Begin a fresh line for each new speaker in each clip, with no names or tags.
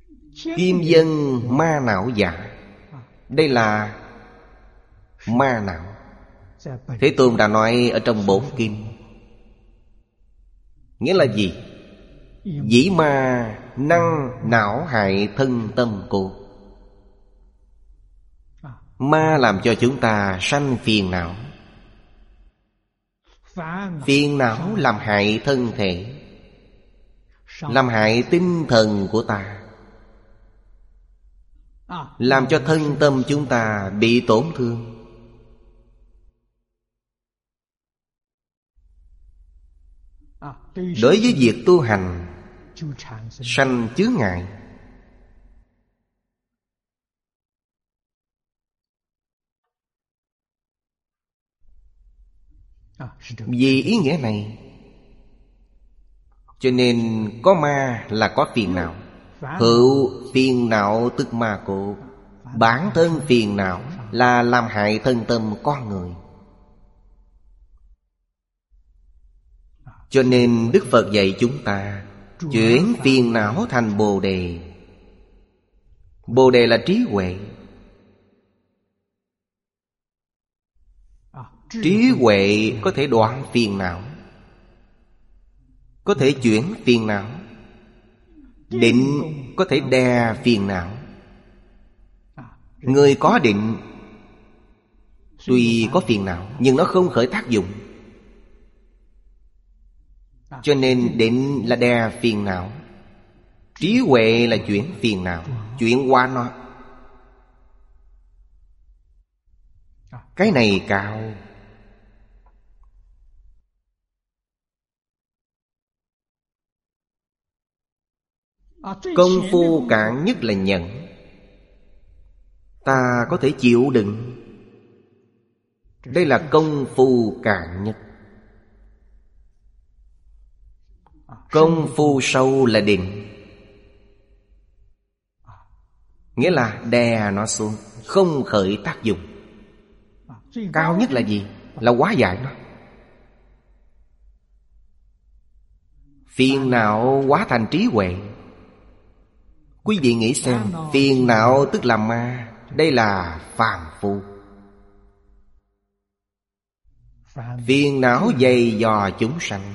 Kim dân ma não giả. Đây là ma não. Thế Tôn đã nói ở trong bổn kinh. Nghĩa là gì? Dĩ ma năng não hại thân tâm cốt. Ma làm cho chúng ta sanh phiền não. Phiền não làm hại thân thể, làm hại tinh thần của ta, làm cho thân tâm chúng ta bị tổn thương. Đối với việc tu hành sanh chướng ngại. Vì ý nghĩa này cho nên có ma là có phiền não. Hữu phiền não tức ma cốt. Bản thân phiền não là làm hại thân tâm con người. Cho nên Đức Phật dạy chúng ta chuyển phiền não thành Bồ Đề. Bồ Đề là trí huệ. Trí huệ có thể đoạn phiền não, có thể chuyển phiền não. Định có thể đè phiền não. Người có định tuy có phiền não nhưng nó không khởi tác dụng. Cho nên định là đè phiền não, trí huệ là chuyển phiền não, chuyển qua nó. Cái này cao. Công phu cạn nhất là nhẫn. Ta có thể chịu đựng. Đây là công phu cạn nhất. Công phu sâu là định. Nghĩa là đè nó xuống, không khởi tác dụng. Cao nhất là gì? Là hóa giải nó. Phiền não hóa thành trí huệ. Quý vị nghĩ xem, phiền não tức là ma. Đây là phàm phu. Phiền não dày dò chúng sanh.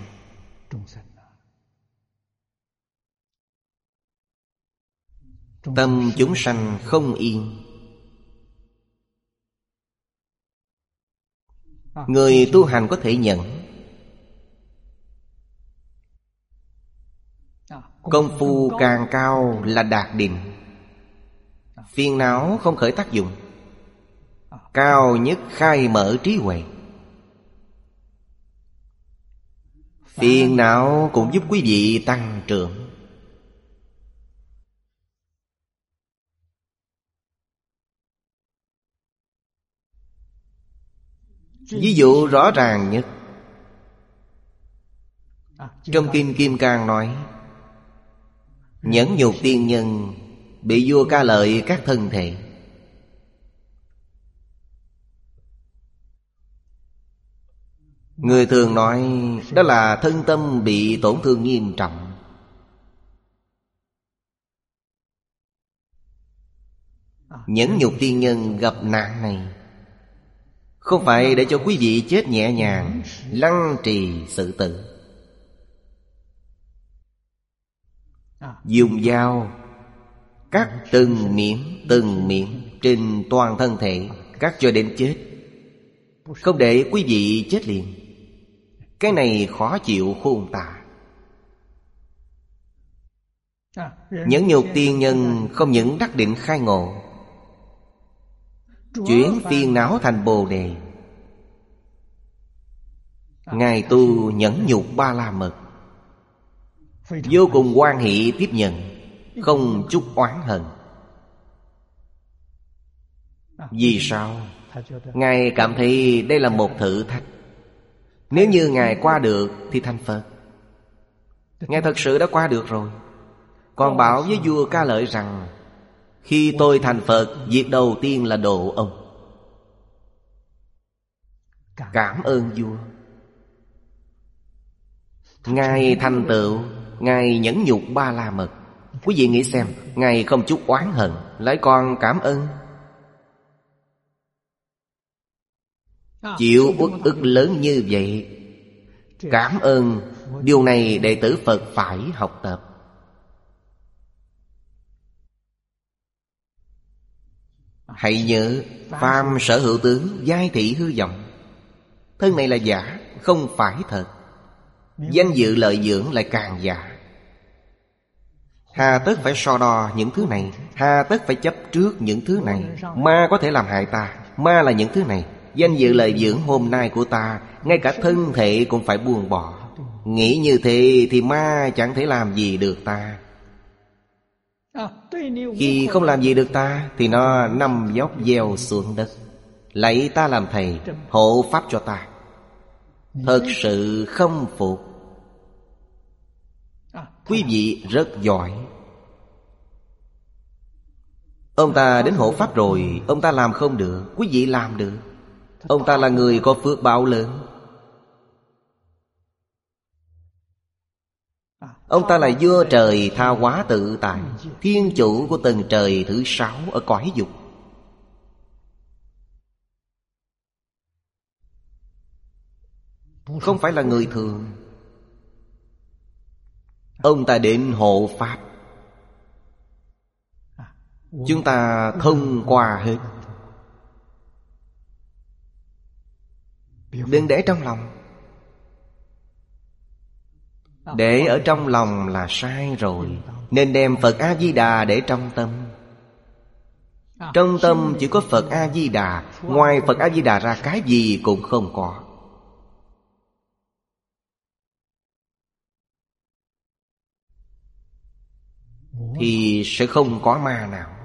Tâm chúng sanh không yên. Người tu hành có thể nhận. Công phu càng cao là đạt định. Phiền não không khởi tác dụng. Cao nhất khai mở trí huệ. Phiền não cũng giúp quý vị tăng trưởng. Ví dụ rõ ràng nhất trong Kinh Kim Cang nói, nhẫn nhục tiên nhân bị vua ca lợi các thân thể. Người thường nói đó là thân tâm bị tổn thương nghiêm trọng. Nhẫn nhục tiên nhân gặp nạn này không phải để cho quý vị chết nhẹ nhàng, lăng trì xử tử. Dùng dao cắt từng miếng trên toàn thân thể, cắt cho đến chết, không để quý vị chết liền. Cái này khó chịu khôn tả. Nhẫn nhục tiên nhân không những đắc định khai ngộ, chuyển phiền não thành Bồ Đề. Ngài tu nhẫn nhục ba la mật, vô cùng hoan hỷ tiếp nhận, không chút oán hận. Vì sao? Ngài cảm thấy đây là một thử thách. Nếu như Ngài qua được thì thành Phật. Ngài thật sự đã qua được rồi. Còn bảo với vua ca lợi rằng khi tôi thành Phật, việc đầu tiên là độ ông. Cảm ơn vua. Ngài thành tựu, Ngài nhẫn nhục ba la mật. Quý vị nghĩ xem, Ngài không chút oán hận, lại còn cảm ơn, chịu uất ức lớn như vậy. Cảm ơn, điều này đệ tử Phật phải học tập. Hãy nhớ, phàm sở hữu tướng, giai thị hư vọng. Thân này là giả, không phải thật. Danh dự lợi dưỡng lại càng giả. Hà tất phải so đo những thứ này, hà tất phải chấp trước những thứ này. Ma có thể làm hại ta, ma là những thứ này. Danh dự lợi dưỡng hôm nay của ta, ngay cả thân thể cũng phải buông bỏ. Nghĩ như thế thì ma chẳng thể làm gì được ta. Khi không làm gì được ta thì nó nằm dốc gieo xuống đất, lạy ta làm thầy, hộ pháp cho ta. Thật sự không phục. Quý vị rất giỏi. Ông ta đến hộ pháp rồi, ông ta làm không được, quý vị làm được. Ông ta là người có phước báo lớn. Ông ta là vua trời tha hóa tự tại, thiên chủ của tầng trời thứ 6 ở cõi dục. Không phải là người thường. Ông ta đến hộ pháp, chúng ta thông qua hết. Đừng để trong lòng. Để ở trong lòng là sai rồi. Nên đem Phật A-di-đà để trong tâm. Trong tâm chỉ có Phật A-di-đà, ngoài Phật A-di-đà ra cái gì cũng không có. Thì sẽ không có ma nào.